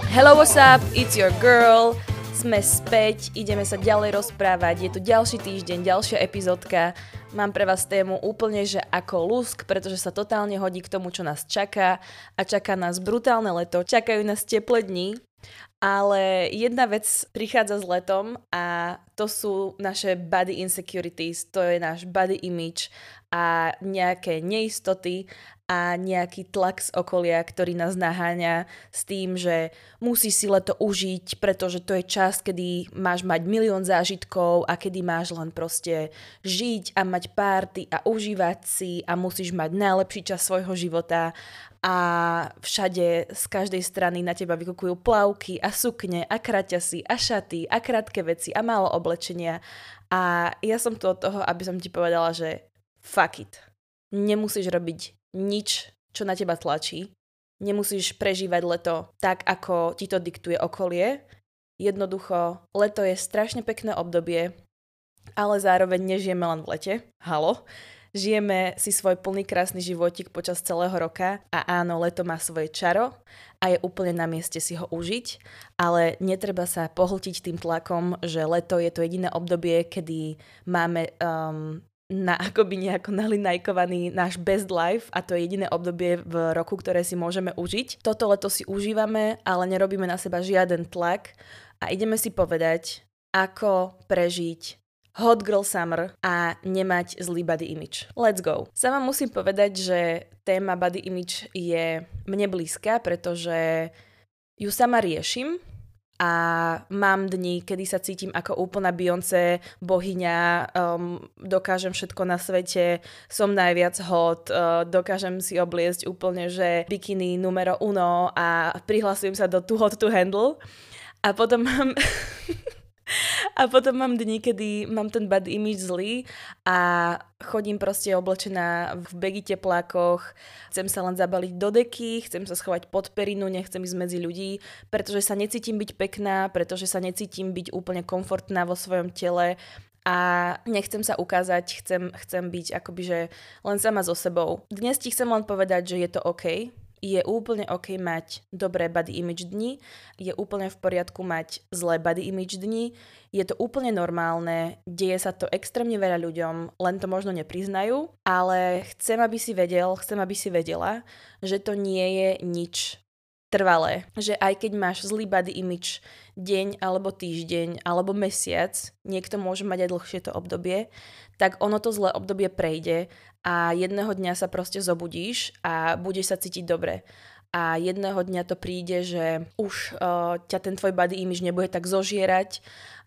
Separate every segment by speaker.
Speaker 1: Hello, what's up? It's your girl. Sme späť, ideme sa ďalej rozprávať. Je tu ďalší týždeň, ďalšia epizódka. Mám pre vás tému úplne, že ako lusk, pretože sa totálne hodí k tomu, čo nás čaká. A čaká nás brutálne leto, čakajú nás teplé dni. Ale jedna vec prichádza s letom a to sú naše body insecurities, to je náš body image a nejaké neistoty a nejaký tlak z okolia, ktorý nás naháňa s tým, že musíš si leto užiť, pretože to je čas, kedy máš mať milión zážitkov a kedy máš len proste žiť a mať party a užívať si a musíš mať najlepší čas svojho života a všade z každej strany na teba vykukujú plavky a sukne a kraťasy a šaty a krátke veci a málo oblečenia a ja som tu od toho, aby som ti povedala, že fuck it. Nemusíš robiť nič, čo na teba tlačí. Nemusíš prežívať leto tak, ako ti to diktuje okolie. Jednoducho, leto je strašne pekné obdobie, ale zároveň nežijeme len v lete. Halo? Žijeme si svoj plný krásny životík počas celého roka a áno, leto má svoje čaro a je úplne na mieste si ho užiť, ale netreba sa pohltiť tým tlakom, že leto je to jediné obdobie, kedy máme akoby nejako nalinajkovaný náš best life a to je jediné obdobie v roku, ktoré si môžeme užiť. Toto leto si užívame, ale nerobíme na seba žiaden tlak a ideme si povedať, ako prežiť hot girl summer a nemať zlý body image. Let's go. Sama musím povedať, že téma body image je mne blízka, pretože ju sama riešim a mám dni, kedy sa cítim ako úplná Beyoncé, bohyňa, dokážem všetko na svete, som najviac hot, dokážem si obliecť úplne, že bikini numero uno a prihlasujem sa do Too Hot to Handle. A potom mám... A potom mám dni, kedy mám ten bad image zlý a chodím proste oblečená v baggy teplákoch, chcem sa len zabaliť do deky, chcem sa schovať pod perinu, nechcem ísť medzi ľudí, pretože sa necítim byť pekná, pretože sa necítim byť úplne komfortná vo svojom tele a nechcem sa ukázať, chcem byť akoby, že len sama so sebou. Dnes ti chcem len povedať, že je to OK. Je úplne OK mať dobré body image dni, je úplne v poriadku mať zlé body image dni, je to úplne normálne, deje sa to extrémne veľa ľuďom, len to možno nepriznajú, ale chcem, aby si vedela, že to nie je nič trvalé. Že aj keď máš zlý body image deň, alebo týždeň, alebo mesiac, niekto môže mať aj dlhšie to obdobie, tak ono to zlé obdobie prejde a jedného dňa sa proste zobudíš a budeš sa cítiť dobre. A jedného dňa to príde, že už ťa ten tvoj body image nebude tak zožierať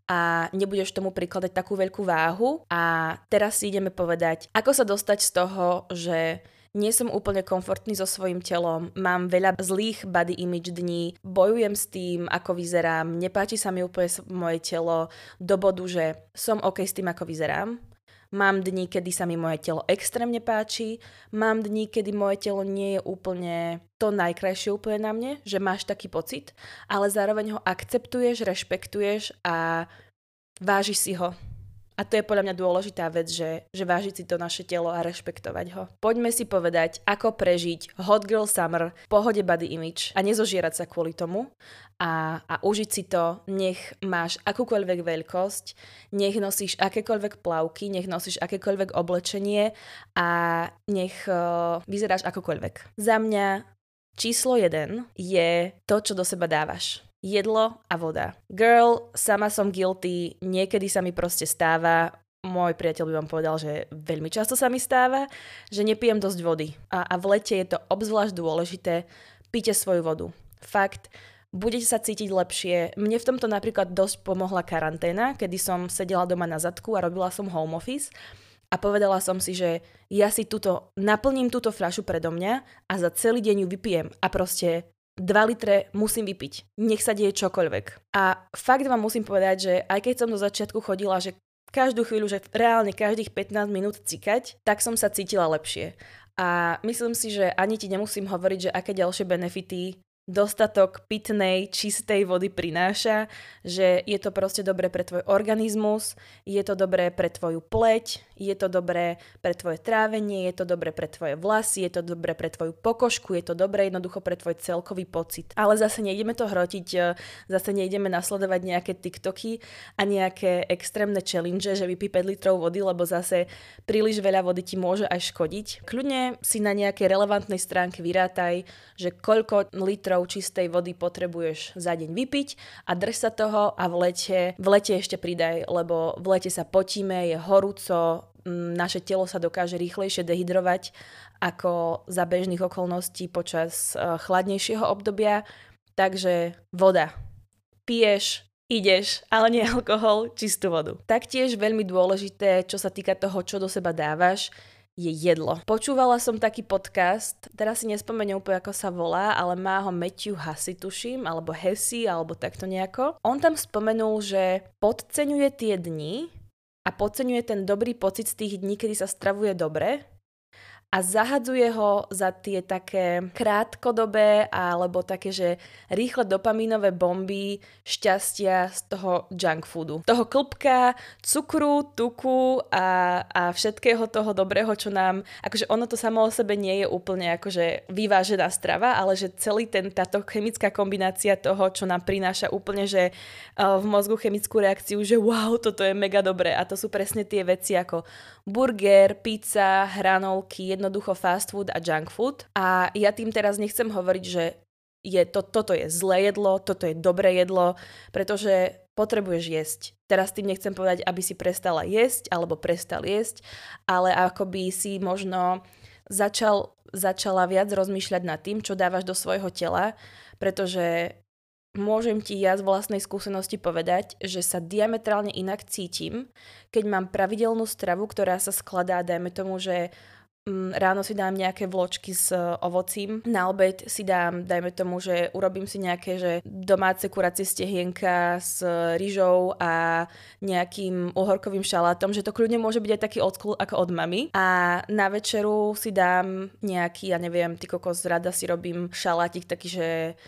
Speaker 1: a nebudeš tomu prikladať takú veľkú váhu. A teraz si ideme povedať, ako sa dostať z toho, že nie som úplne komfortný so svojím telom, mám veľa zlých body image dní, bojujem s tým, ako vyzerám, nepáči sa mi úplne moje telo do bodu, že som OK s tým, ako vyzerám. Mám dni, kedy sa mi moje telo extrémne páči, mám dni, kedy moje telo nie je úplne to najkrajšie úplne na mne, že máš taký pocit, ale zároveň ho akceptuješ, rešpektuješ a vážiš si ho. A to je podľa mňa dôležitá vec, že vážiť si to naše telo a rešpektovať ho. Poďme si povedať, ako prežiť hot girl summer v pohode body image a nezožierať sa kvôli tomu a užiť si to, nech máš akúkoľvek veľkosť, nech nosíš akékoľvek plavky, nech nosíš akékoľvek oblečenie a nech vyzeráš akokoľvek. Za mňa číslo 1 je to, čo do seba dávaš. Jedlo a voda. Girl, sama som guilty, niekedy sa mi proste stáva, môj priateľ by vám povedal, že veľmi často sa mi stáva, že nepijem dosť vody. A v lete je to obzvlášť dôležité, píte svoju vodu. Fakt, budete sa cítiť lepšie. Mne v tomto napríklad dosť pomohla karanténa, kedy som sedela doma na zadku a robila som home office a povedala som si, že ja si naplním túto fľašu predo mňa a za celý deň ju vypijem a proste 2 litre musím vypiť. Nech sa deje čokoľvek. A fakt vám musím povedať, že aj keď som do začiatku chodila, že každú chvíľu, že reálne každých 15 minút cikať, tak som sa cítila lepšie. A myslím si, že ani ti nemusím hovoriť, že aké ďalšie benefity dostatok pitnej, čistej vody prináša, že je to proste dobré pre tvoj organizmus, je to dobré pre tvoju pleť, je to dobré pre tvoje trávenie, je to dobré pre tvoje vlasy, je to dobré pre tvoju pokožku, je to dobré jednoducho pre tvoj celkový pocit. Ale zase nejdeme to hrotiť, zase nejdeme nasledovať nejaké TikToky a nejaké extrémne challenge, že vypí 5 litrov vody, lebo zase príliš veľa vody ti môže aj škodiť. Kľudne si na nejakej relevantnej stránke vyrátaj, že koľko litrov čistej vody potrebuješ za deň vypiť a drž sa toho a v lete ešte pridaj, lebo v lete sa potíme, je horúco, naše telo sa dokáže rýchlejšie dehydrovať ako za bežných okolností počas chladnejšieho obdobia, takže voda. Piješ, ideš, ale nie alkohol, čistú vodu. Taktiež veľmi dôležité, čo sa týka toho, čo do seba dávaš, je jedlo. Počúvala som taký podcast, teraz si nespomeniem úplne, ako sa volá, ale má ho Matthew Hussey, tuším, alebo Hessy, alebo takto nejako. On tam spomenul, že podceňuje tie dni a podceňuje ten dobrý pocit z tých dní, kedy sa stravuje dobre a zahadzuje ho za tie také krátkodobé alebo také, že rýchle dopamínové bomby šťastia z toho junk foodu. Toho klbka, cukru, tuku a všetkého toho dobrého, čo nám, akože ono to samo o sebe nie je úplne akože vyvážená strava, ale že celý táto chemická kombinácia toho, čo nám prináša úplne, že v mozgu chemickú reakciu, že wow, toto je mega dobré a to sú presne tie veci ako burger, pizza, hranolky, jednoducho fast food a junk food. A ja tým teraz nechcem hovoriť, že toto je zlé jedlo, toto je dobré jedlo, pretože potrebuješ jesť. Teraz tým nechcem povedať, aby si prestala jesť alebo prestal jesť, ale akoby si možno začala viac rozmýšľať nad tým, čo dávaš do svojho tela, pretože môžem ti ja z vlastnej skúsenosti povedať, že sa diametrálne inak cítim, keď mám pravidelnú stravu, ktorá sa skladá, dajme tomu, že ráno si dám nejaké vločky s ovocím, na obed si dám, dajme tomu, že urobím si nejaké že domáce kuracie stehienka s rýžou a nejakým uhorkovým šalátom, že to kľudne môže byť aj taký old school ako od mami. A na večeru si dám nejaký, ja neviem, ty kokos, rada si robím šalátik taký, že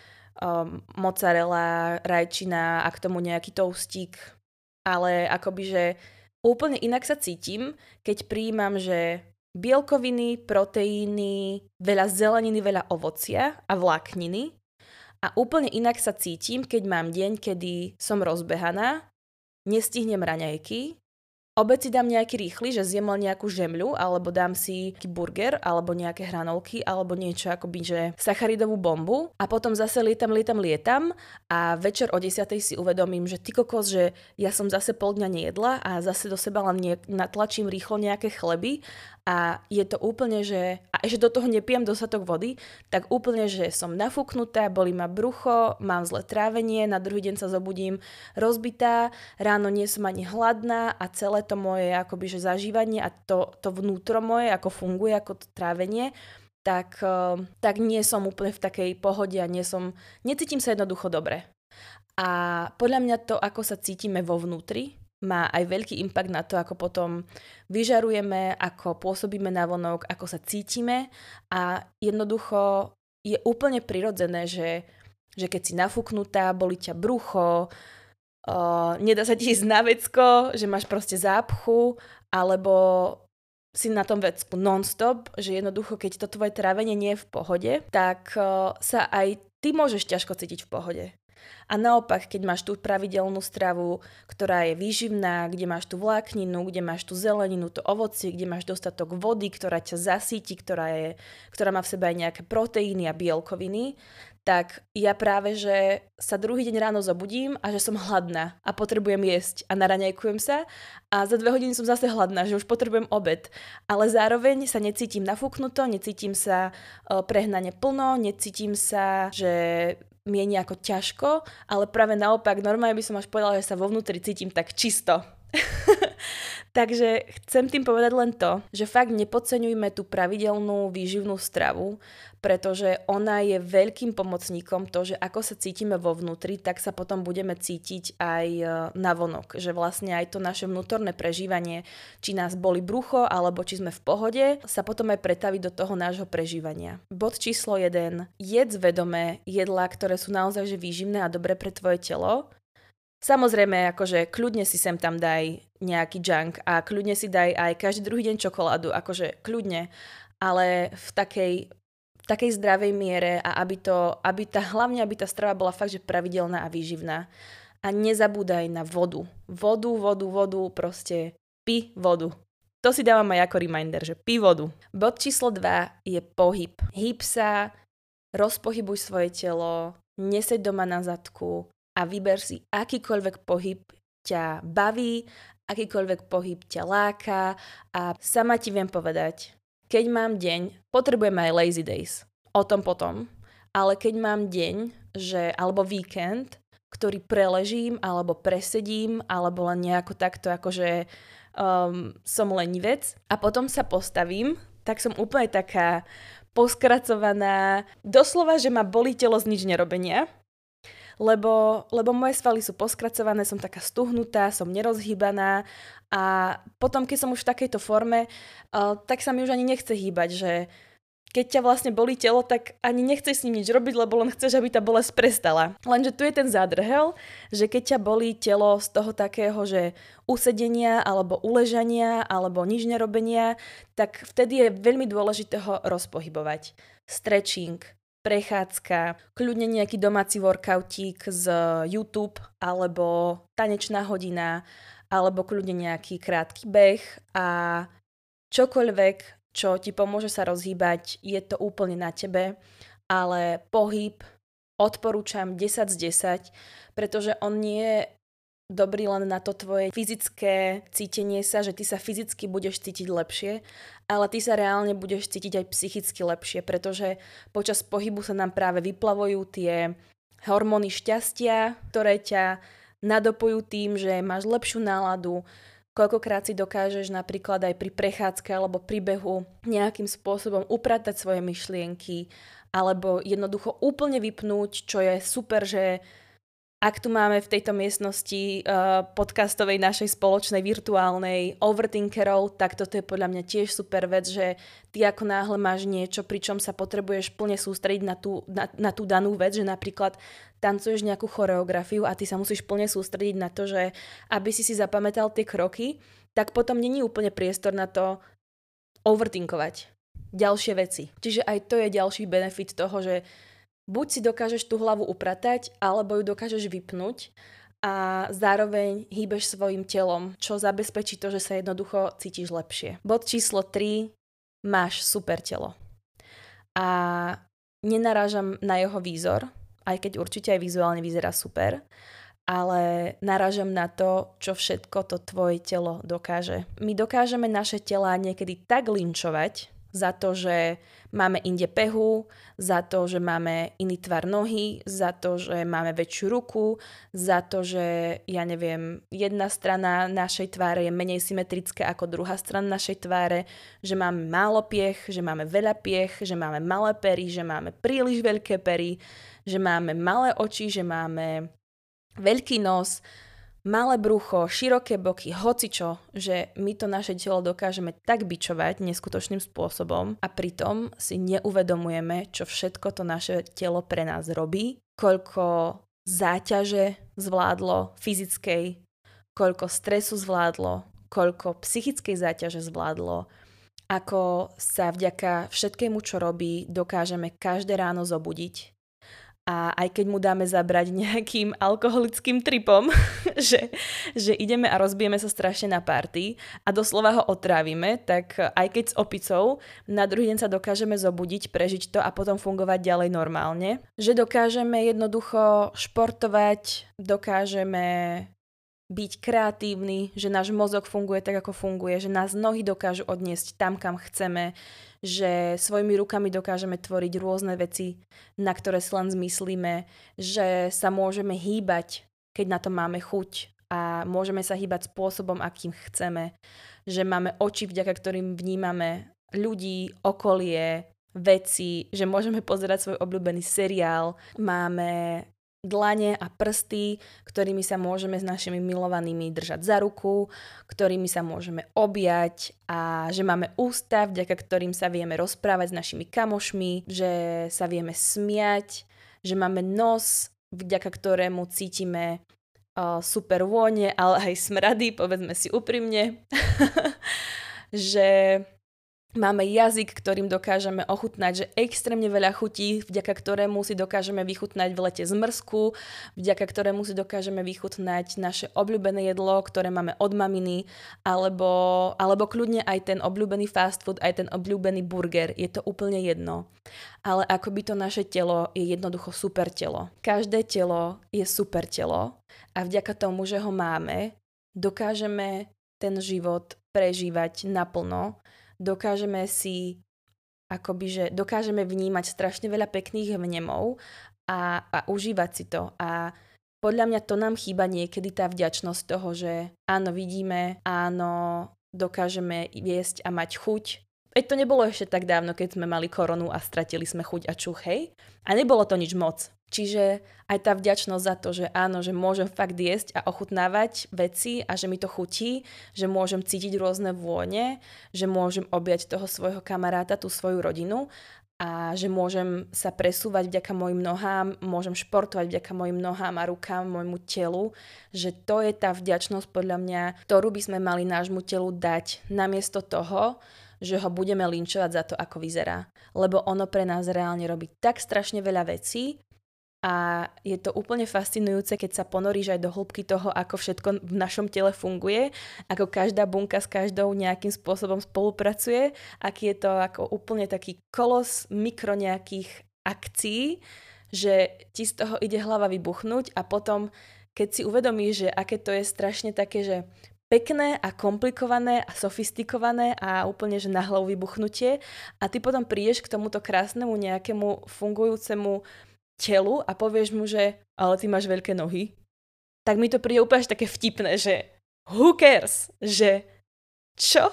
Speaker 1: mozzarella, rajčina a k tomu nejaký toastík. Ale akoby, že úplne inak sa cítim, keď prijímam, že bielkoviny, proteíny, veľa zeleniny, veľa ovocia a vlákniny. A úplne inak sa cítim, keď mám deň, kedy som rozbehaná, nestihnem raňajky, obed si dám nejaký rýchly, že zjem len nejakú žemľu, alebo dám si nejaký burger, alebo nejaké hranolky, alebo niečo akoby, že sacharidovú bombu a potom zase lietam a večer o 10:00 si uvedomím, že ty kokos, že ja som zase pol dňa nejedla a zase do seba len natlačím rýchlo nejaké chleby a je to úplne, že a ešte do toho nepijem dostatok vody, tak úplne, že som nafúknutá, bolí ma brucho, mám zlé trávenie, na druhý deň sa zobudím rozbitá, ráno nie som ani hladná a celé to moje akoby, že zažívanie a to vnútro moje, ako funguje, ako to trávenie, tak nie som úplne v takej pohode a necítim sa jednoducho dobre. A podľa mňa to, ako sa cítime vo vnútri, má aj veľký impact na to, ako potom vyžarujeme, ako pôsobíme navonok, ako sa cítime a jednoducho je úplne prirodzené, že keď si nafúknutá, bolí ťa brucho, nedá sa ti ísť na vecko, že máš proste zápchu, alebo si na tom vecku non-stop, že jednoducho, keď to tvoje trávenie nie je v pohode, tak sa aj ty môžeš ťažko cítiť v pohode. A naopak, keď máš tú pravidelnú stravu, ktorá je výživná, kde máš tú vlákninu, kde máš tú zeleninu, to ovocie, kde máš dostatok vody, ktorá ťa zasíti, ktorá má v sebe aj nejaké proteíny a bielkoviny, tak ja práve, že sa druhý deň ráno zobudím a že som hladná a potrebujem jesť a naraňajkujem sa a za 2 hodiny som zase hladná, že už potrebujem obed. Ale zároveň sa necítim nafúknuto, necítim sa prehnane plno, necítim sa, že mi je nejako ťažko, ale práve naopak, normálne by som až povedala, že sa vo vnútri cítim tak čisto. Takže chcem tým povedať len to, že fakt nepodceňujme tú pravidelnú výživnú stravu, pretože ona je veľkým pomocníkom to, že ako sa cítime vo vnútri, tak sa potom budeme cítiť aj navonok. Že vlastne aj to naše vnútorné prežívanie, či nás boli brucho, alebo či sme v pohode, sa potom aj pretaví do toho nášho prežívania. Bod číslo 1. Jedz vedomé jedlá, ktoré sú naozaj že výživné a dobré pre tvoje telo. Samozrejme, akože kľudne si sem tam daj nejaký junk a kľudne si daj aj každý druhý deň čokoládu, akože kľudne, ale v takej zdravej miere a hlavne aby tá strava bola fakt, že pravidelná a výživná. A nezabúdaj na vodu. Vodu, proste pi vodu. To si dávam aj ako reminder, že pi vodu. Bod číslo 2 je pohyb. Hýb sa, rozpohybuj svoje telo, neseď doma na zadku, a vyber si akýkoľvek pohyb ťa baví, akýkoľvek pohyb ťa láka a sama ti viem povedať, keď mám deň, potrebujem aj lazy days, o tom potom, ale keď mám deň, alebo víkend, ktorý preležím, alebo presedím, alebo len nejako takto akože som lenivec a potom sa postavím, tak som úplne taká poskracovaná, doslova, že ma bolí telo z nič nerobenia, lebo moje svaly sú poskracované, som taká stuhnutá, som nerozhýbaná a potom, keď som už v takejto forme, tak sa mi už ani nechce hýbať, že keď ťa vlastne bolí telo, tak ani nechceš s ním nič robiť, lebo len chceš, aby tá bolesť prestala. Lenže tu je ten zádrhel, že keď ťa bolí telo z toho takého, že usedenia alebo uležania alebo nič nerobenia, tak vtedy je veľmi dôležité ho rozpohybovať. Stretching, prechádzka, kľudne nejaký domáci workoutík z YouTube alebo tanečná hodina alebo kľudne nejaký krátky beh a čokoľvek, čo ti pomôže sa rozhýbať, je to úplne na tebe, ale pohyb odporúčam 10 z 10, pretože on nie je dobrý len na to tvoje fyzické cítenie sa, že ty sa fyzicky budeš cítiť lepšie, ale ty sa reálne budeš cítiť aj psychicky lepšie, pretože počas pohybu sa nám práve vyplavujú tie hormóny šťastia, ktoré ťa nadopujú tým, že máš lepšiu náladu, koľkokrát si dokážeš napríklad aj pri prechádzke alebo pri behu nejakým spôsobom upratať svoje myšlienky alebo jednoducho úplne vypnúť, čo je super, že ak tu máme v tejto miestnosti podcastovej našej spoločnej virtuálnej overthinkerov, tak toto je podľa mňa tiež super vec, že ty ako náhle máš niečo, pričom sa potrebuješ plne sústrediť na tú danú vec, že napríklad tancuješ nejakú choreografiu a ty sa musíš plne sústrediť na to, že aby si zapamätal tie kroky, tak potom není úplne priestor na to overthinkovať ďalšie veci. Čiže aj to je ďalší benefit toho, že buď si dokážeš tú hlavu upratať, alebo ju dokážeš vypnúť a zároveň hýbeš svojim telom, čo zabezpečí to, že sa jednoducho cítiš lepšie. Bod číslo 3. Máš super telo. A nenarážam na jeho výzor, aj keď určite aj vizuálne vyzerá super, ale narážam na to, čo všetko to tvoje telo dokáže. My dokážeme naše telá niekedy tak linčovať za to, že máme inde pehu, za to, že máme iný tvar nohy, za to, že máme väčšiu ruku, za to, že ja neviem, jedna strana našej tváre je menej symetrická ako druhá strana našej tváre, že máme málo piech, že máme veľa piech, že máme malé pery, že máme príliš veľké pery, že máme malé oči, že máme veľký nos, malé brucho, široké boky, hocičo, že my to naše telo dokážeme tak bičovať neskutočným spôsobom a pritom si neuvedomujeme, čo všetko to naše telo pre nás robí, koľko záťaže zvládlo fyzickej, koľko stresu zvládlo, koľko psychickej záťaže zvládlo, ako sa vďaka všetkému, čo robí, dokážeme každé ráno zobudiť. A aj keď mu dáme zabrať nejakým alkoholickým tripom, že ideme a rozbijeme sa strašne na party a doslova ho otrávime, tak aj keď s opicou, na druhý deň sa dokážeme zobudiť, prežiť to a potom fungovať ďalej normálne. Že dokážeme jednoducho športovať, dokážeme byť kreatívny, že náš mozog funguje tak, ako funguje, že nás nohy dokážu odniesť tam, kam chceme, že svojimi rukami dokážeme tvoriť rôzne veci, na ktoré si len zmyslíme, že sa môžeme hýbať, keď na to máme chuť a môžeme sa hýbať spôsobom, akým chceme. Že máme oči, vďaka ktorým vnímame ľudí, okolie, veci, že môžeme pozerať svoj obľúbený seriál, máme dlane a prsty, ktorými sa môžeme s našimi milovanými držať za ruku, ktorými sa môžeme objať a že máme ústa, vďaka ktorým sa vieme rozprávať s našimi kamošmi, že sa vieme smiať, že máme nos, vďaka ktorému cítime super vône, ale aj smrady, povedzme si úprimne, že máme jazyk, ktorým dokážeme ochutnať, že extrémne veľa chutí, vďaka ktorému si dokážeme vychutnať v lete zmrzku, vďaka ktorému si dokážeme vychutnať naše obľúbené jedlo, ktoré máme od maminy, alebo kľudne aj ten obľúbený fast food, aj ten obľúbený burger. Je to úplne jedno. Ale akoby to naše telo je jednoducho super telo. Každé telo je super telo a vďaka tomu, že ho máme, dokážeme ten život prežívať naplno. Dokážeme vnímať strašne veľa pekných vnemov a užívať si to. A podľa mňa to nám chýba niekedy tá vďačnosť toho, že áno, vidíme, áno, dokážeme jesť a mať chuť. Veď to nebolo ešte tak dávno, keď sme mali koronu a stratili sme chuť a čuch, hej? A nebolo to nič moc. Čiže aj tá vďačnosť za to, že áno, že môžem fakt jesť a ochutnávať veci a že mi to chutí, že môžem cítiť rôzne vône, že môžem objať toho svojho kamaráta, tú svoju rodinu a že môžem sa presúvať vďaka mojim nohám, môžem športovať vďaka mojim nohám a rukám, môjmu telu, že to je tá vďačnosť podľa mňa, ktorú by sme mali nášmu telu dať namiesto toho, že ho budeme linčovať za to, ako vyzerá. Lebo ono pre nás reálne robí tak strašne veľa vecí, a je to úplne fascinujúce, keď sa ponoríš aj do hĺbky toho, ako všetko v našom tele funguje, ako každá bunka s každou nejakým spôsobom spolupracuje, aký je to ako úplne taký kolos mikro nejakých akcií, že ti z toho ide hlava vybuchnúť a potom, keď si uvedomíš, že aké to je strašne také, že pekné a komplikované a sofistikované a úplne, že na hlavu vybuchnutie a ty potom prídeš k tomuto krásnemu nejakému fungujúcemu telu a povieš mu, že ale ty máš veľké nohy, tak mi to príde úplne také vtipné, že who cares? Že čo?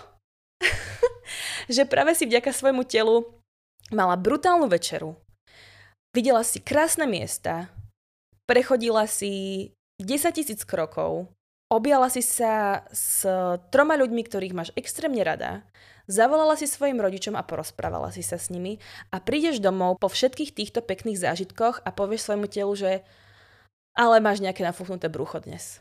Speaker 1: Že práve si vďaka svojmu telu mala brutálnu večeru, videla si krásne miesta, prechodila si 10 000 krokov, objala si sa s 3 ľuďmi, ktorých máš extrémne rada, zavolala si svojim rodičom a porozprávala si sa s nimi a prídeš domov po všetkých týchto pekných zážitkoch a povieš svojmu telu, že ale máš nejaké nafúknuté brucho dnes.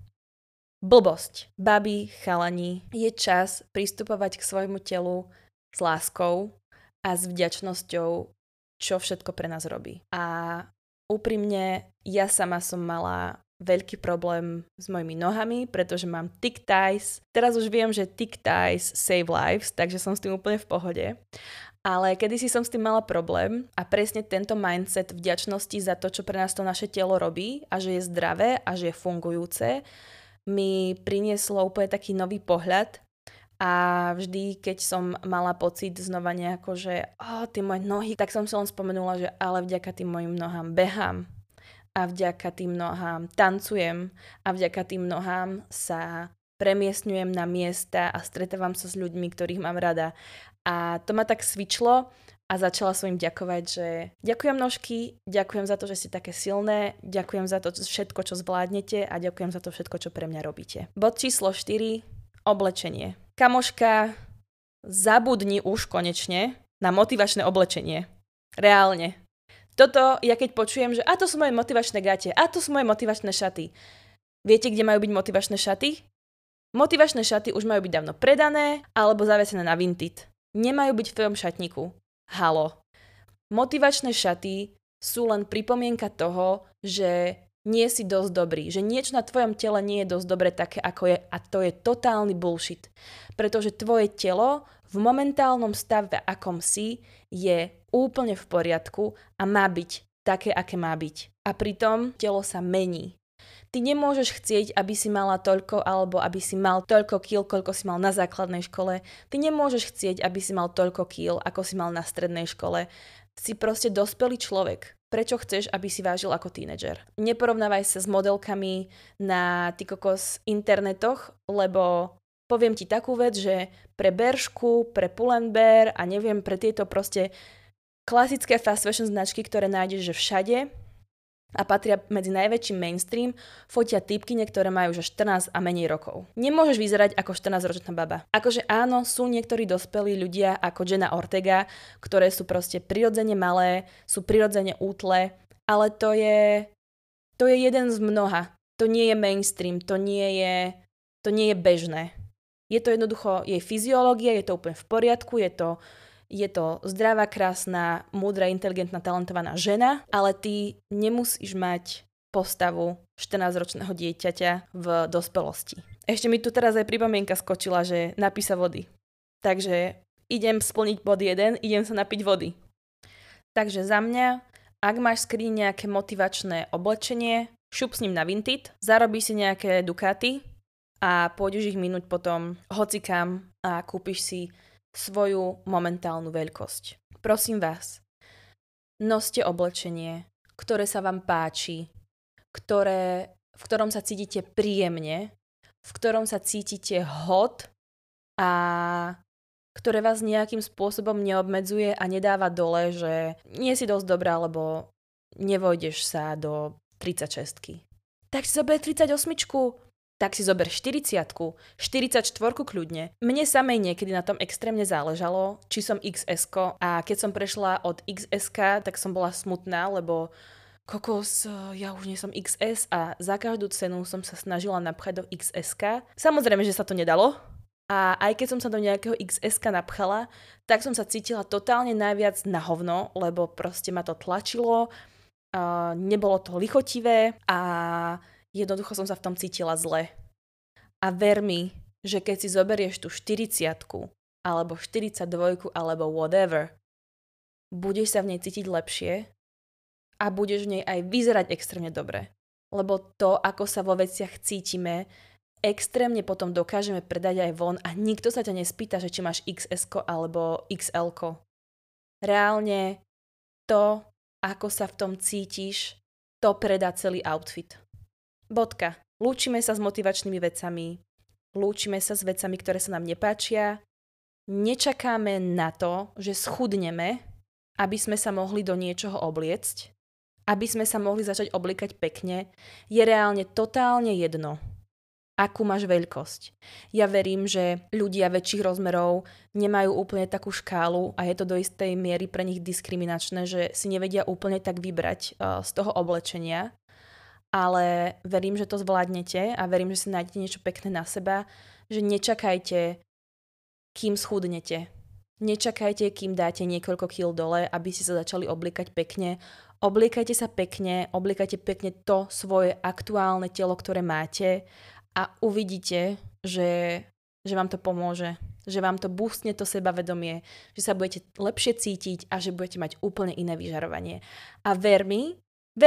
Speaker 1: Blbosť. Babi, chalani, je čas pristupovať k svojmu telu s láskou a s vďačnosťou, čo všetko pre nás robí. A úprimne, ja sama som mala veľký problém s mojimi nohami, pretože mám thick thighs. Teraz už viem, že thick thighs save lives, takže som s tým úplne v pohode. Ale kedysi som s tým mala problém a presne tento mindset vďačnosti za to, čo pre nás to naše telo robí a že je zdravé a že je fungujúce, mi prinieslo úplne taký nový pohľad a vždy, keď som mala pocit znova nejako, že tie moje nohy, tak som si len spomenula, že ale vďaka tým mojim nohám behám. A vďaka tým nohám tancujem a vďaka tým nohám sa premiestňujem na miesta a stretávam sa s ľuďmi, ktorých mám rada. A to ma tak svičlo a začala som im ďakovať, že ďakujem nožky, ďakujem za to, že ste také silné, ďakujem za to všetko, čo zvládnete a ďakujem za to všetko, čo pre mňa robíte. Bod číslo 4. Oblečenie. Kamoška, zabudni už konečne na motivačné oblečenie. Reálne. Toto, ja keď počujem, že a to sú moje motivačné gate, a to sú moje motivačné šaty. Viete, kde majú byť motivačné šaty? Motivačné šaty už majú byť dávno predané alebo zavesené na Vinted. Nemajú byť v tvojom šatníku. Halo. Motivačné šaty sú len pripomienka toho, že nie si dosť dobrý, že niečo na tvojom tele nie je dosť dobre také, ako je a to je totálny bullshit. Pretože tvoje telo v momentálnom stave, akom si, je úplne v poriadku a má byť také, aké má byť. A pritom telo sa mení. Ty nemôžeš chcieť, aby si mala toľko alebo aby si mal toľko kíl, koľko si mal na základnej škole. Ty nemôžeš chcieť, aby si mal toľko kíl, ako si mal na strednej škole. Si proste dospelý človek. prečo chceš, aby si vážil ako tínedžer. Neporovnávaj sa s modelkami na ty kokos internetoch, lebo poviem ti takú vec, že pre Bershku, pre Pull&Bear a neviem, pre tieto proste klasické fast fashion značky, ktoré nájdeš že všade a patria medzi najväčší mainstream, fotia typky, ktoré majú že 14 a menej rokov. Nemôžeš vyzerať ako 14-ročná baba. Akože áno, sú niektorí dospelí ľudia ako Jenna Ortega, ktoré sú proste prirodzene malé, sú prirodzene útle, ale to je jeden z mnoha. To nie je mainstream, to nie je bežné. Je to jednoducho jej fyziológia, je to úplne v poriadku, je to zdravá, krásna, múdra, inteligentná, talentovaná žena, ale ty nemusíš mať postavu 14-ročného dieťaťa v dospelosti. Ešte mi tu teraz aj pripomienka skočila, že napí sa vody. Takže idem splniť bod 1, idem sa napiť vody. Takže za mňa, ak máš v skrini nejaké motivačné oblečenie, šup s ním na Vinted, zarobíš si nejaké dukáty a pôjdeš ich minúť potom hocikam a kúpiš si svoju momentálnu veľkosť. Prosím vás, noste oblečenie, ktoré sa vám páči, v ktorom sa cítite príjemne, v ktorom sa cítite hot a ktoré vás nejakým spôsobom neobmedzuje a nedáva dole, že nie si dosť dobrá, lebo nevojdeš sa do 36. Tak si zober 38, tak si zober 40-ku, 44-ku kľudne. Mne samej niekedy na tom extrémne záležalo, či som XS-ko a keď som prešla od XS-ka, tak som bola smutná, lebo kokos, ja už nie som XS a za každú cenu som sa snažila napchať do XS-ka. Samozrejme, že sa to nedalo a aj keď som sa do nejakého XS-ka napchala, tak som sa cítila totálne najviac na hovno, lebo proste ma to tlačilo, nebolo to lichotivé a jednoducho som sa v tom cítila zle. A ver mi, že keď si zoberieš tú 40-ku, alebo 42-ku, alebo whatever, budeš sa v nej cítiť lepšie a budeš v nej aj vyzerať extrémne dobre. Lebo to, ako sa vo veciach cítime, extrémne potom dokážeme predať aj von a nikto sa ťa nespýta, že či máš XS-ko alebo XL-ko. Reálne to, ako sa v tom cítiš, to predá celý outfit. Bodka. Lúčime sa s motivačnými vecami, lúčime sa s vecami, ktoré sa nám nepáčia, nečakáme na to, že schudneme, aby sme sa mohli do niečoho obliecť, aby sme sa mohli začať obliekať pekne, je reálne totálne jedno, akú máš veľkosť. Ja verím, že ľudia väčších rozmerov nemajú úplne takú škálu a je to do istej miery pre nich diskriminačné, že si nevedia úplne tak vybrať z toho oblečenia, ale verím, že to zvládnete a verím, že si nájdete niečo pekné na seba, že nečakajte, kým schudnete. Nečakajte, kým dáte niekoľko kýl dole, aby ste sa začali obliekať pekne. Obliekajte sa pekne, obliekajte pekne to svoje aktuálne telo, ktoré máte a uvidíte, že vám to pomôže, že vám to boostne to sebavedomie, že sa budete lepšie cítiť a že budete mať úplne iné vyžarovanie. A ver mi,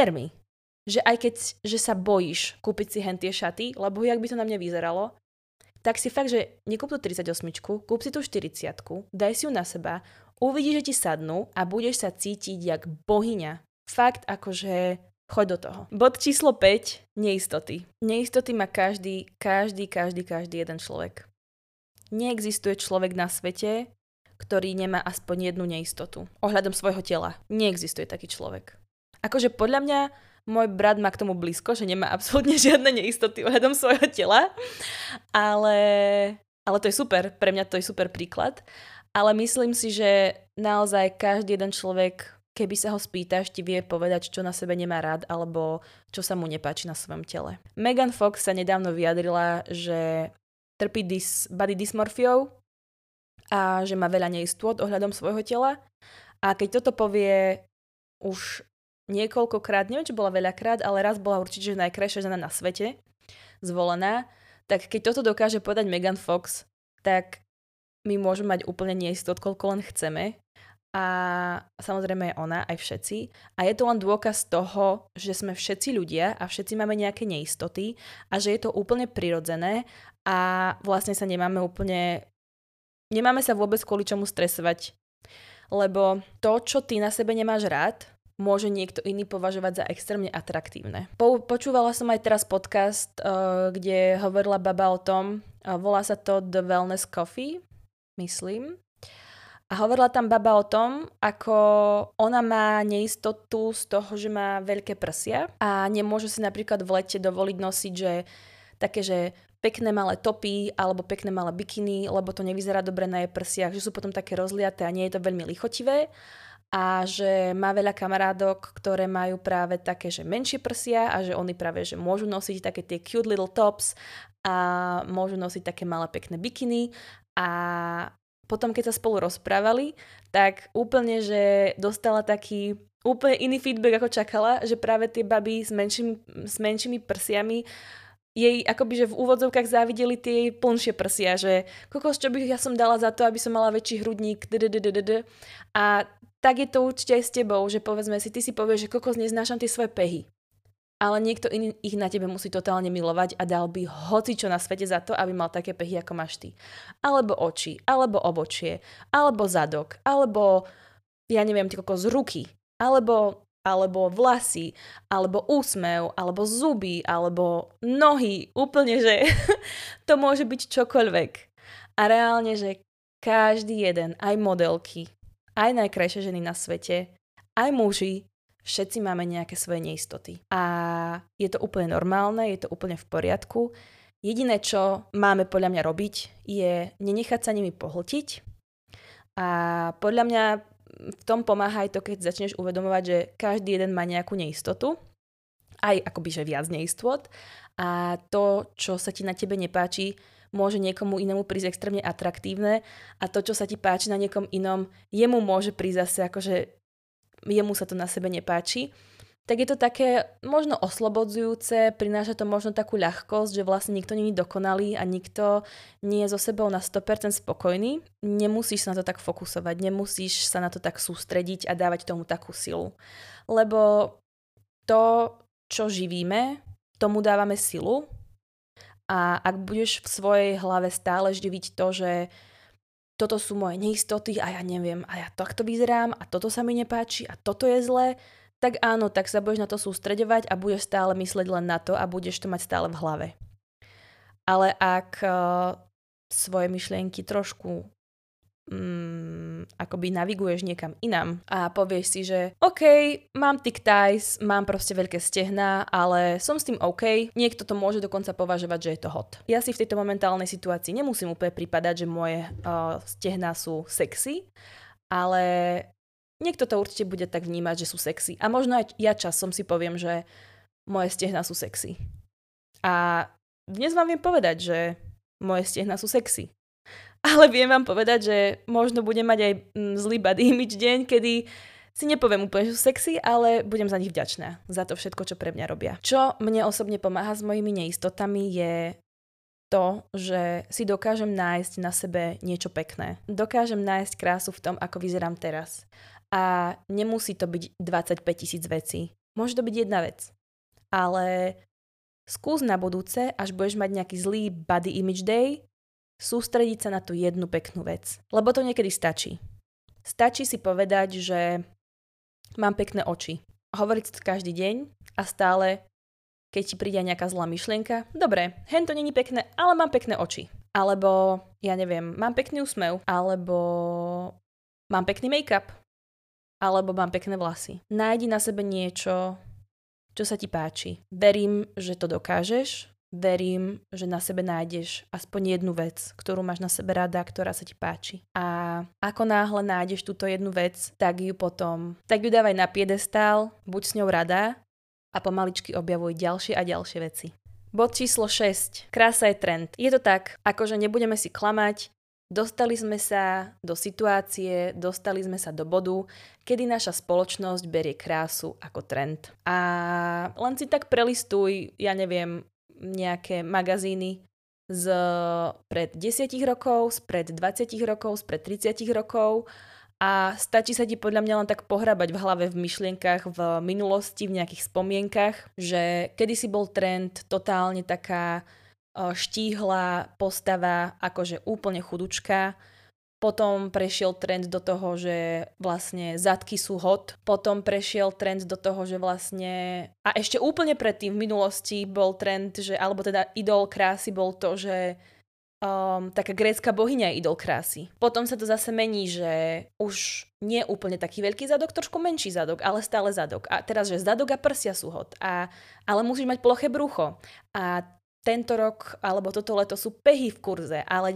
Speaker 1: že aj keď že sa bojíš kúpiť si hentie šaty, lebo jak by to na mne vyzeralo, tak si fakt, že nekúp tú 38, kúp si tú 40, daj si ju na seba, uvidíš, že ti sadnú a budeš sa cítiť jak bohyňa. Fakt akože choď do toho. Bod číslo 5. Neistoty. Neistoty má každý jeden človek. Neexistuje človek na svete, ktorý nemá aspoň jednu neistotu ohľadom svojho tela. Neexistuje taký človek. Akože podľa mňa môj brat má k tomu blízko, že nemá absolútne žiadne neistoty ohľadom svojho tela, ale to je super, pre mňa to je super príklad, ale myslím si, že naozaj každý jeden človek, keby sa ho spýtaš, ti vie povedať, čo na sebe nemá rád alebo čo sa mu nepáči na svojom tele. Megan Fox sa nedávno vyjadrila, že trpí body dysmorfiou a že má veľa neistôt ohľadom svojho tela a keď toto povie už niekoľkokrát, neviem, či bola veľakrát, ale raz bola určite že najkrajšia žena na svete, zvolená, tak keď toto dokáže povedať Megan Fox, tak my môžeme mať úplne neistot, koľko len chceme a samozrejme aj ona, aj všetci. A je to len dôkaz toho, že sme všetci ľudia a všetci máme nejaké neistoty a že je to úplne prirodzené a vlastne sa nemáme sa vôbec kvôli čomu stresovať. Lebo to, čo ty na sebe nemáš rád, môže niekto iný považovať za extrémne atraktívne. Počúvala som aj teraz podcast, kde hovorila baba o tom, volá sa to The Wellness Coffee, myslím. A hovorila tam baba o tom, ako ona má neistotu z toho, že má veľké prsia a nemôže si napríklad v lete dovoliť nosiť, že také, že pekné malé topy alebo pekné malé bikiny, lebo to nevyzerá dobre na jej prsiach, že sú potom také rozliaté a nie je to veľmi lichotivé. A že má veľa kamarádok, ktoré majú práve také, že menšie prsia a že oni práve, že môžu nosiť také tie cute little tops a môžu nosiť také malé pekné bikiny a potom, keď sa spolu rozprávali, tak úplne, že dostala taký úplne iný feedback, ako čakala, že práve tie baby s menšími prsiami jej akoby, že v úvodzovkách závideli tie plnšie prsia, že kokos, čo by ja som dala za to, aby som mala väčší hrudník, a tak je to určite aj s tebou, že povedzme si, ty si povieš, že kokos, neznášam tie svoje pehy. Ale niekto iný ich na tebe musí totálne milovať a dal by hocičo na svete za to, aby mal také pehy, ako máš ty. Alebo oči, alebo obočie, alebo zadok, alebo, ja neviem, ty kokos, ruky, alebo vlasy, alebo úsmev, alebo zuby, alebo nohy. Úplne, že to môže byť čokoľvek. A reálne, že každý jeden, aj modelky, aj najkrajšie ženy na svete, aj muži, všetci máme nejaké svoje neistoty. A je to úplne normálne, je to úplne v poriadku. Jediné, čo máme podľa mňa robiť, je nenechať sa nimi pohltiť. A podľa mňa v tom pomáha aj to, keď začneš uvedomovať, že každý jeden má nejakú neistotu, aj akoby, že viac neistot. A to, čo sa ti na tebe nepáči, môže niekomu inému prísť extrémne atraktívne a to, čo sa ti páči na niekom inom, jemu môže prísť zase akože jemu sa to na sebe nepáči. Tak je to také možno oslobodzujúce, prináša to možno takú ľahkosť, že vlastne nikto nie je dokonalý a nikto nie je so sebou na 100% spokojný. Nemusíš sa na to tak fokusovať, nemusíš sa na to tak sústrediť a dávať tomu takú silu. Lebo to, čo živíme, tomu dávame silu. A ak budeš v svojej hlave stále živiť to, že toto sú moje neistoty a ja neviem, a ja takto vyzerám a toto sa mi nepáči a toto je zlé, tak áno, tak sa budeš na to sústreďovať a budeš stále mysleť len na to a budeš to mať stále v hlave. Ale ak svoje myšlienky trošku akoby naviguješ niekam inam a povieš si, že OK, mám thick thighs, mám proste veľké stehná, ale som s tým OK. Niekto to môže dokonca považovať, že je to hot. Ja si v tejto momentálnej situácii nemusím úplne pripadať, že moje stehná sú sexy, ale niekto to určite bude tak vnímať, že sú sexy. A možno aj ja časom si poviem, že moje stehná sú sexy. A dnes vám viem povedať, že moje stehná sú sexy. Ale viem vám povedať, že možno budem mať aj zlý body image deň, kedy si nepoviem úplne, že sú sexy, ale budem za nich vďačná. Za to všetko, čo pre mňa robia. Čo mne osobne pomáha s mojimi neistotami je to, že si dokážem nájsť na sebe niečo pekné. Dokážem nájsť krásu v tom, ako vyzerám teraz. A nemusí to byť 25 000 vecí. Môže to byť jedna vec. Ale skús na budúce, až budeš mať nejaký zlý body image day, sústrediť sa na tú jednu peknú vec. Lebo to niekedy stačí. Stačí si povedať, že mám pekné oči. Hovoriť to každý deň a stále, keď ti príde nejaká zlá myšlienka, dobre, hen to není pekné, ale mám pekné oči. Alebo, ja neviem, mám pekný úsmev. Alebo mám pekný make-up. Alebo mám pekné vlasy. Nájdi na sebe niečo, čo sa ti páči. Verím, že to dokážeš. Verím, že na sebe nájdeš aspoň jednu vec, ktorú máš na sebe rada, ktorá sa ti páči. A ako náhle nájdeš túto jednu vec, tak ju dávaj na piedestál, buď s ňou rada a pomaličky objavuj ďalšie a ďalšie veci. Bod číslo 6. Krása je trend. Je to tak, akože nebudeme si klamať, dostali sme sa do situácie, dostali sme sa do bodu, kedy naša spoločnosť berie krásu ako trend. A len si tak prelistuj, ja neviem, nejaké magazíny pred 10 rokov, spred 20 rokov, spred 30 rokov a stačí sa ti podľa mňa len tak pohrabať v hlave, v myšlienkach, v minulosti, v nejakých spomienkach, že kedysi bol trend totálne taká štíhla postava, akože úplne chudučka, Potom prešiel trend do toho, že vlastne zadky sú hot. Potom prešiel trend do toho, že vlastne... A ešte úplne predtým v minulosti bol trend, že, alebo teda idol krásy bol to, že taká grécka bohyňa je idol krásy. Potom sa to zase mení, že už nie úplne taký veľký zadok, trošku menší zadok, ale stále zadok. A teraz, že zadok a prsia sú hot. Ale musíš mať ploché brucho. A tento rok, alebo toto leto sú pehy v kurze, ale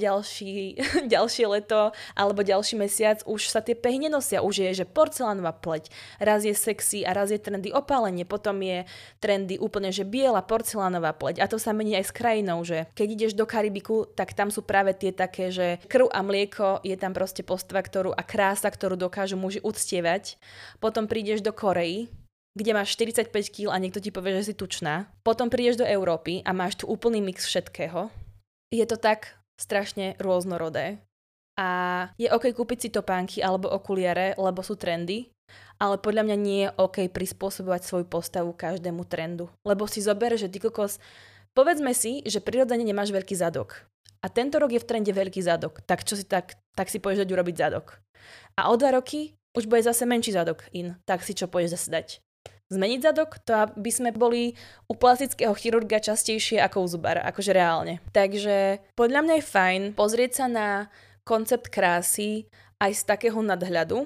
Speaker 1: ďalšie leto, alebo ďalší mesiac už sa tie pehy nenosia. Už je, že porcelánová pleť. Raz je sexy a raz je trendy opálenie, potom je trendy úplne, že biela porcelánová pleť. A to sa mení aj s krajinou, že keď ideš do Karibiku, tak tam sú práve tie také, že krv a mlieko, je tam proste postva, a krása, ktorú dokážu muži uctievať. Potom prídeš do Korei, kde máš 45 kg a niekto ti povie, že si tučná. Potom prídeš do Európy a máš tu úplný mix všetkého. Je to tak strašne rôznorodé. A je OK kúpiť si topánky alebo okuliare, lebo sú trendy, ale podľa mňa nie je OK prispôsobovať svoju postavu každému trendu. Lebo si zober, že ty kokos, povedzme si, že prirodzene nemáš veľký zadok. A tento rok je v trende veľký zadok. Tak čo si tak si pôjdeš dať urobiť zadok. A o 2 roky už bude zase menší zadok in. Tak si čo pôjdeš zase dať? Zmeniť zadok? To aby sme boli u plastického chirurga častejšie ako u zubára, akože reálne. Takže podľa mňa je fajn pozrieť sa na koncept krásy aj z takého nadhľadu,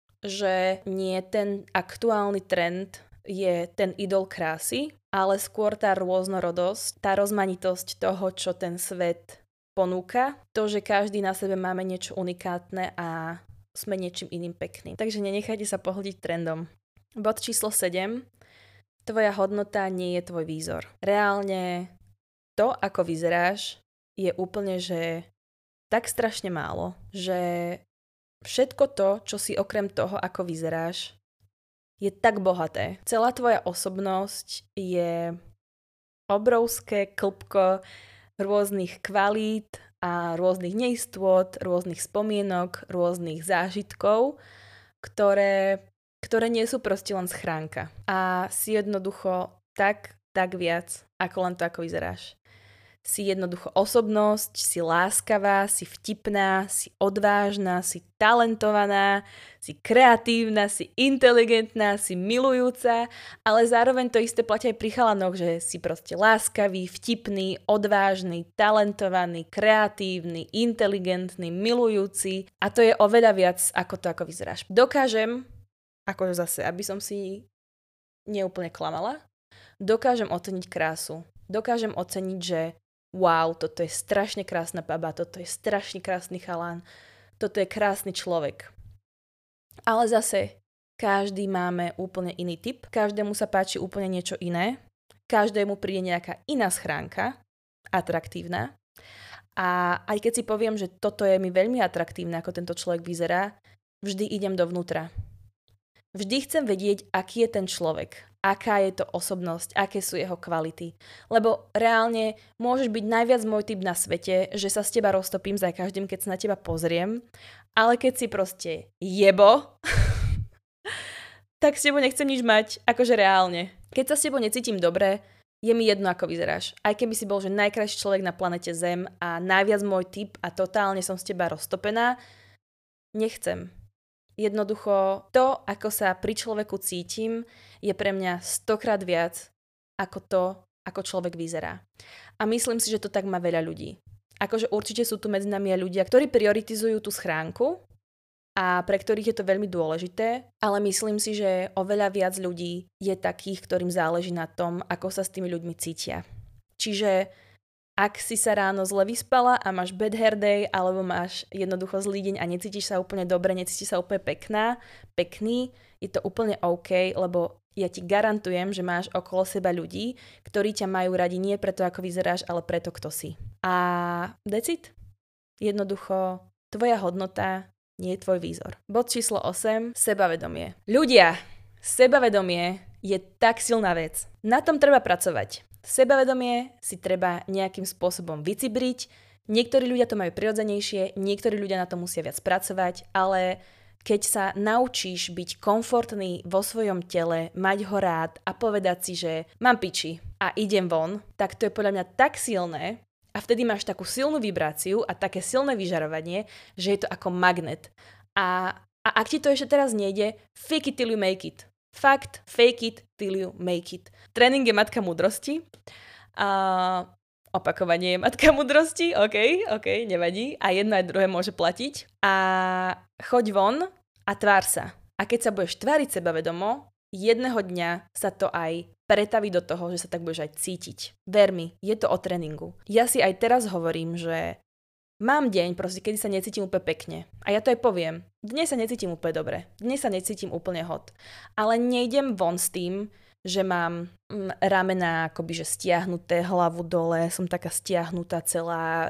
Speaker 1: že nie ten aktuálny trend je ten idol krásy, ale skôr tá rôznorodosť, tá rozmanitosť toho, čo ten svet ponúka. To, že každý na sebe máme niečo unikátne a sme niečím iným pekným. Takže nenechajte sa pohodiť trendom. Bod číslo 7. Tvoja hodnota nie je tvoj výzor. Reálne to, ako vyzeráš, je úplne, že tak strašne málo, že všetko to, čo si okrem toho, ako vyzeráš, je tak bohaté. Celá tvoja osobnosť je obrovské klbko rôznych kvalít a rôznych neistôt, rôznych spomienok, rôznych zážitkov, ktoré nie sú proste len schránka. A si jednoducho tak viac, ako len to, ako vyzeráš. Si jednoducho osobnosť, si láskavá, si vtipná, si odvážna, si talentovaná, si kreatívna, si inteligentná, si milujúca, ale zároveň to isté platí aj pri chalanoch, že si proste láskavý, vtipný, odvážny, talentovaný, kreatívny, inteligentný, milujúci a to je oveľa viac ako to, ako vyzeráš. Dokážem, akože zase, aby som si neúplne klamala, dokážem oceniť krásu. Dokážem oceniť, že wow, toto je strašne krásna baba, toto je strašne krásny chalán, toto je krásny človek. Ale zase, každý máme úplne iný typ, každému sa páči úplne niečo iné, každému príde nejaká iná schránka, atraktívna. A aj keď si poviem, že toto je mi veľmi atraktívne, ako tento človek vyzerá, vždy idem dovnútra. Vždy chcem vedieť, aký je ten človek, aká je to osobnosť, aké sú jeho kvality. Lebo reálne môžeš byť najviac môj typ na svete, že sa s teba roztopím za každým, keď sa na teba pozriem, ale keď si proste jebo, tak s tebou nechcem nič mať, akože reálne. Keď sa s tebou necítim dobre, je mi jedno, ako vyzeráš. Aj keby si bol, že najkrajší človek na planete Zem a najviac môj typ a totálne som s teba roztopená, nechcem. Jednoducho to, ako sa pri človeku cítim, je pre mňa 100-krát viac ako to, ako človek vyzerá. A myslím si, že to tak má veľa ľudí. Akože určite sú tu medzi nami aj ľudia, ktorí prioritizujú tú schránku a pre ktorých je to veľmi dôležité, ale myslím si, že oveľa viac ľudí je takých, ktorým záleží na tom, ako sa s tými ľuďmi cítia. Čiže ak si sa ráno zle vyspala a máš bad hair day, alebo máš jednoducho zlý deň a necítiš sa úplne dobre, necítiš sa úplne pekný, je to úplne OK, lebo ja ti garantujem, že máš okolo seba ľudí, ktorí ťa majú radi nie preto, ako vyzeráš, ale preto, kto si. A that's it. Jednoducho, tvoja hodnota nie je tvoj výzor. Bod číslo 8. Sebavedomie. Ľudia, sebavedomie je tak silná vec. Na tom treba pracovať. Sebavedomie si treba nejakým spôsobom vycibriť. Niektorí ľudia to majú prirodzenejšie, niektorí ľudia na to musia viac pracovať, ale keď sa naučíš byť komfortný vo svojom tele, mať ho rád a povedať si, že mám piči a idem von, tak to je podľa mňa tak silné A vtedy máš takú silnú vibráciu a také silné vyžarovanie, že je to ako magnet. A ak ti to ešte teraz nejde, fake it till you make it. Fakt, fake it till you make it. Tréning je matka múdrosti. Opakovanie je matka múdrosti, OK, nevadí. A jedno aj druhé môže platiť. A choď von a tvár sa. A keď sa budeš tváriť sebavedomo, jedného dňa sa to aj pretaví do toho, že sa tak budeš aj cítiť. Ver mi, je to o tréningu. Ja si aj teraz hovorím, že mám deň, proste, kedy sa necítim úplne pekne. A ja to aj poviem. Dnes sa necítim úplne dobre. Dnes sa necítim úplne hot. Ale nejdem von s tým, že mám ramená akoby že stiahnuté, hlavu dole, som taká stiahnutá celá,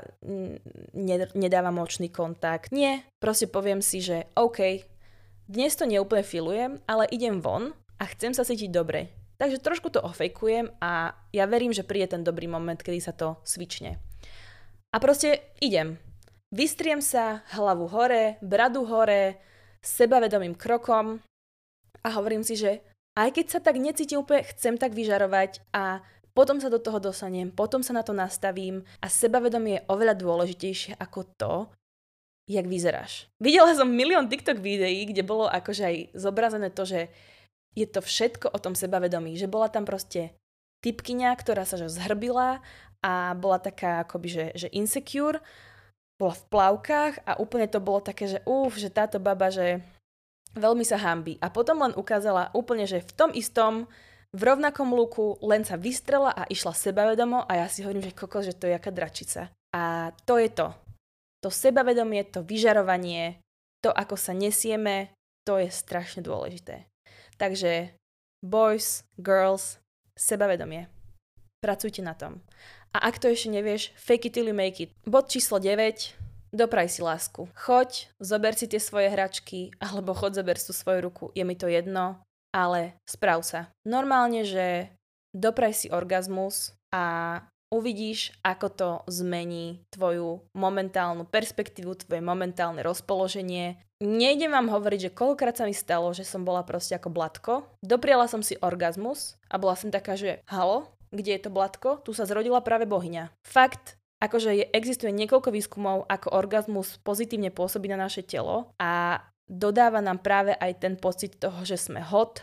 Speaker 1: nedávam očný kontakt. Nie, proste poviem si, že OK, dnes to neúplne filujem, ale idem von a chcem sa cítiť dobre. Takže trošku to ofejkujem a ja verím, že príde ten dobrý moment, kedy sa to svične. A proste idem. Vystriem sa, hlavu hore, bradu hore, sebavedomým krokom a hovorím si, že aj keď sa tak necítim úplne, chcem tak vyžarovať a potom sa do toho dosanem, potom sa na to nastavím a sebavedomie je oveľa dôležitejšie ako to, jak vyzeráš. Videla som milión TikTok videí, kde bolo akože aj zobrazené to, že je to všetko o tom sebavedomí, že bola tam proste typkyňa, ktorá sa že zhrbila a bola taká akoby, že insecure, bola v plavkách a úplne to bolo také, že že táto baba, že veľmi sa hanbí. A potom len ukázala úplne, že v tom istom, v rovnakom luku, len sa vystrela a išla sebavedomo a ja si hovorím, že kokos, že to je jaká dračica. A to je to. To sebavedomie, to vyžarovanie, to ako sa nesieme, to je strašne dôležité. Takže boys, girls, sebavedomie. Pracujte na tom. A ak to ešte nevieš, fake it till you make it. Bod číslo 9. Dopraj si lásku. Choď, zober si tie svoje hračky, alebo choď, zober si tú svoju ruku. Je mi to jedno, ale správ sa. Normálne, že dopraj si orgazmus a uvidíš, ako to zmení tvoju momentálnu perspektívu, tvoje momentálne rozpoloženie. Nejdem vám hovoriť, že koľkokrát sa mi stalo, že som bola proste ako blatko. Dopriala som si orgazmus a bola som taká, že halo, kde je to blatko? Tu sa zrodila práve bohyňa. Fakt, akože existuje niekoľko výskumov, ako orgazmus pozitívne pôsobí na naše telo a dodáva nám práve aj ten pocit toho, že sme hot,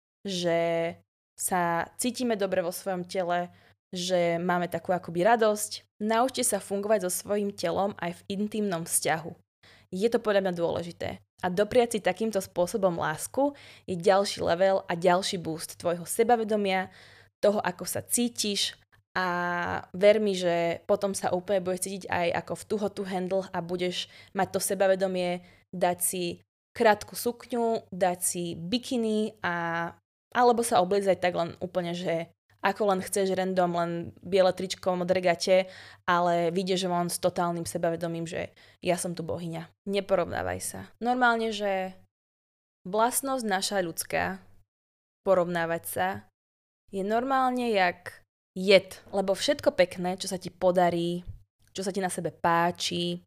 Speaker 1: že sa cítime dobre vo svojom tele, že máme takú akoby radosť. Naučte sa fungovať so svojím telom aj v intimnom vzťahu. Je to podľa mňa dôležité. A dopriať si takýmto spôsobom lásku je ďalší level a ďalší boost tvojho sebavedomia, toho, ako sa cítiš, a ver mi, že potom sa úplne budeš cítiť aj ako v too hot to handle a budeš mať to sebavedomie dať si krátku sukňu, dať si bikiny alebo sa obliecť aj tak len úplne, že ako len chceš random, len biele tričko, modré gate, ale vidieš von s totálnym sebavedomím, že ja som tu bohyňa. Neporovnávaj sa. Normálne, že vlastnosť naša ľudská, porovnávať sa, je normálne jak jed, lebo všetko pekné, čo sa ti podarí, čo sa ti na sebe páči,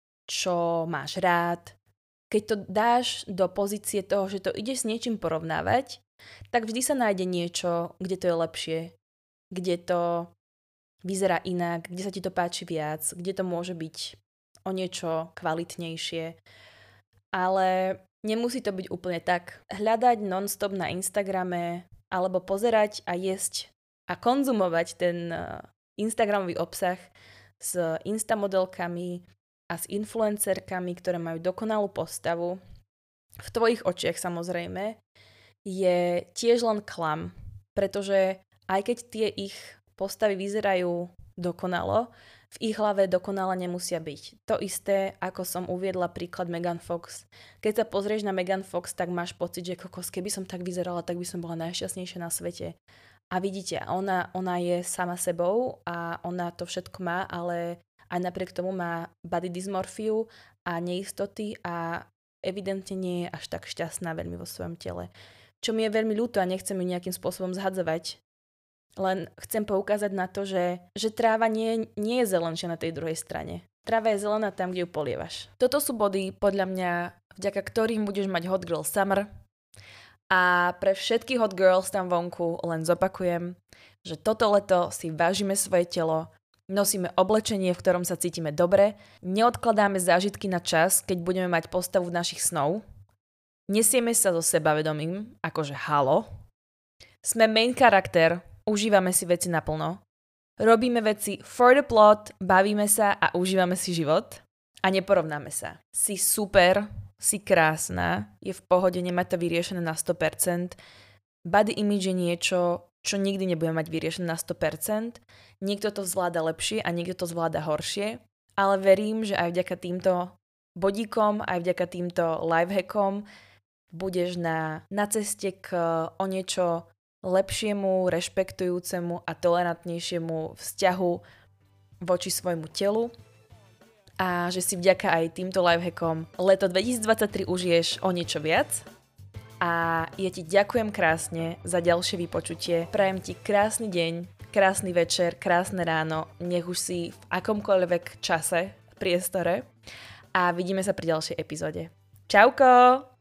Speaker 1: čo máš rád, keď to dáš do pozície toho, že to ideš s niečím porovnávať, tak vždy sa nájde niečo, kde to je lepšie, kde to vyzerá inak, kde sa ti to páči viac, kde to môže byť o niečo kvalitnejšie. Ale nemusí to byť úplne tak. Hľadať non-stop na Instagrame alebo pozerať a jesť a konzumovať ten Instagramový obsah s instamodelkami a s influencerkami, ktoré majú dokonalú postavu, v tvojich očiach samozrejme, je tiež len klam, pretože aj keď tie ich postavy vyzerajú dokonalo, v ich hlave dokonale nemusia byť. To isté, ako som uviedla príklad Megan Fox. Keď sa pozrieš na Megan Fox, tak máš pocit, že kokos, keby som tak vyzerala, tak by som bola najšťastnejšia na svete. A vidíte, ona je sama sebou a ona to všetko má, ale aj napriek tomu má body dysmorfiu a neistoty a evidentne nie je až tak šťastná veľmi vo svojom tele. Čo mi je veľmi ľúto a nechcem ju nejakým spôsobom zhadzovať. Len chcem poukázať na to, že tráva nie je zelenšia na tej druhej strane. Tráva je zelená tam, kde ju polievaš. Toto sú body, podľa mňa, vďaka ktorým budeš mať hot girl summer. A pre všetkých hot girls tam vonku len zopakujem, že toto leto si vážime svoje telo, nosíme oblečenie, v ktorom sa cítime dobre, neodkladáme zážitky na čas, keď budeme mať postavu v našich snov, nesieme sa so sebavedomím, akože halo, sme main charakter, užívame si veci naplno, robíme veci for the plot, bavíme sa a užívame si život a neporovnáme sa. Si super, si krásna, je v pohode, nemá to vyriešené na 100%, body image je niečo, čo nikdy nebudeme mať vyriešené na 100%, niekto to zvláda lepšie a niekto to zvláda horšie, ale verím, že aj vďaka týmto bodíkom, aj vďaka týmto lifehackom budeš na ceste k o niečo lepšiemu, rešpektujúcemu a tolerantnejšiemu vzťahu voči svojmu telu a že si vďaka aj týmto lifehackom leto 2023 užiješ o niečo viac. A ja ti ďakujem krásne za ďalšie vypočutie. Prajem ti krásny deň, krásny večer, krásne ráno, nech už si v akomkoľvek čase, priestore a vidíme sa pri ďalšej epizóde. Čauko!